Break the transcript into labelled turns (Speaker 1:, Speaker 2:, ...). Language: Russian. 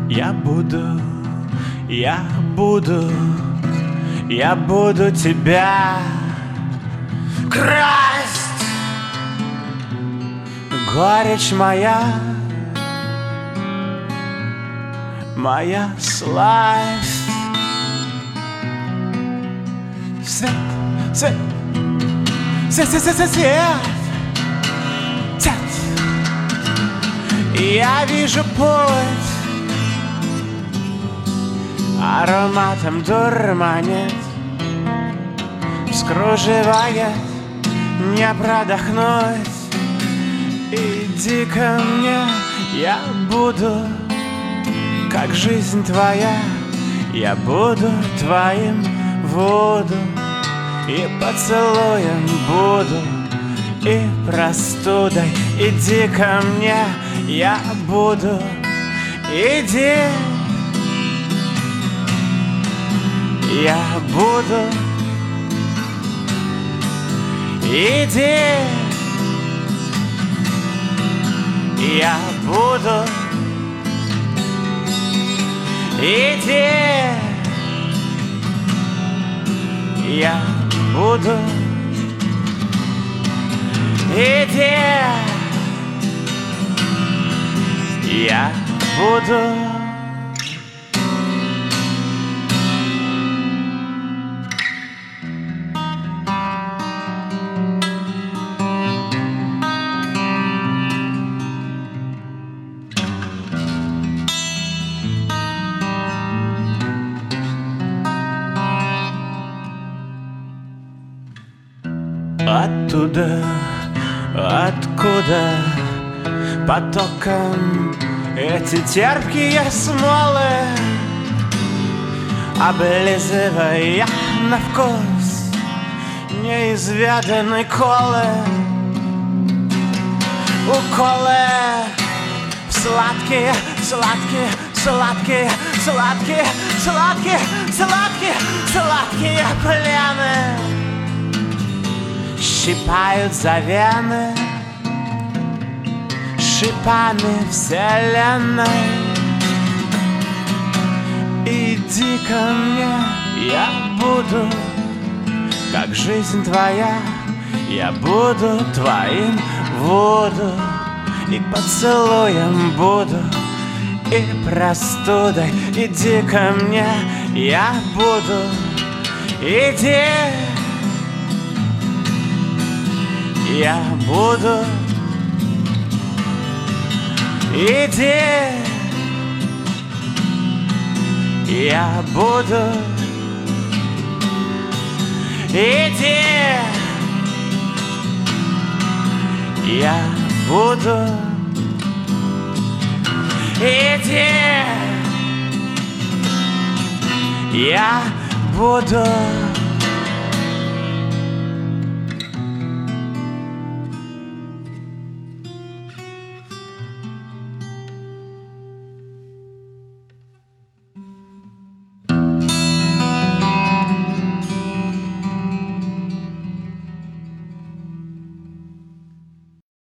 Speaker 1: Я буду, я буду, я буду тебя красть. Горечь моя, моя сласть. Свет, свет, свет, свет, свет, свет, свет. Я вижу путь, ароматом дурманит, вскруживает, не продохнуть. Иди ко мне, я буду, как жизнь твоя, я буду твоим воду, и поцелуем буду, и простудой. Иди ко мне, я буду, иди. Я буду, иди. Я буду, иди. Я буду, иди. Я буду. Оттуда, откуда потоком эти терпкие смолы, облизывая на вкус неизведанной колы, уколы в сладкие, сладкие, сладкие, сладкие, сладкие, сладкие, сладкие плены. Щипают за вены шипами вселенной. Иди ко мне, я буду, как жизнь твоя, я буду твоим воду, и поцелуем буду, и простудой. Иди ко мне, я буду, иди. Я буду, иди. Я буду, иди. Я буду, иди. Я буду.